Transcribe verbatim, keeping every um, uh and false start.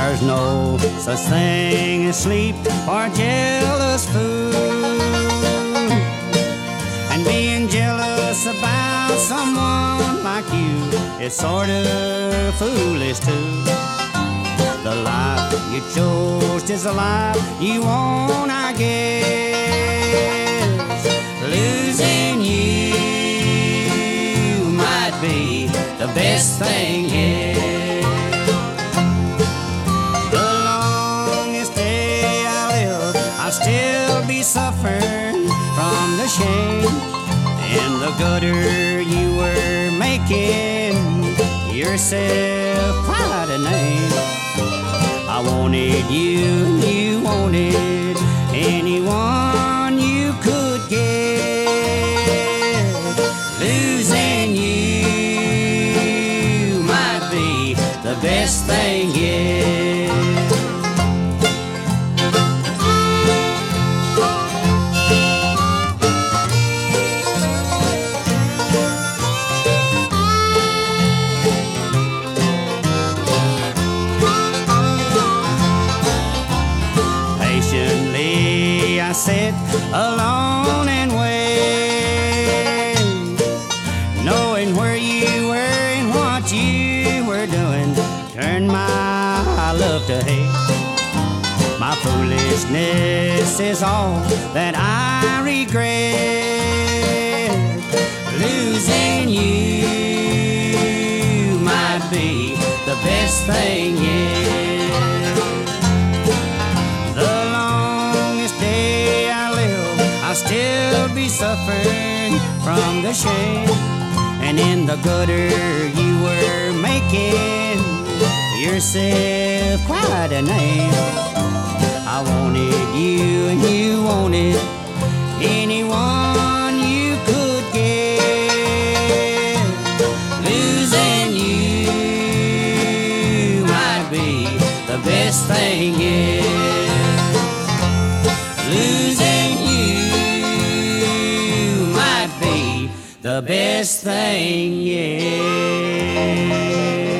There's no such thing as sleep or jealous fool. And being jealous about someone like you is sort of foolish too. The life you chose is a life you want, I guess. Losing you might be the best thing yet. The longest day I live, I'll still be suffering from the shame in the gutter you were making yourself quite a name. I wanted you and you wanted anyone you could get. Losing you might be the best thing yet. I sat alone and wait, knowing where you were and what you were doing turned my love to hate. My foolishness is all that I regret. Losing you might be the best thing yet. I'll still be suffering from the shame, and in the gutter you were making yourself quite a name. I wanted you and you wanted anyone you could get. Losing you might be the best thing yet. Losing you the best thing yet.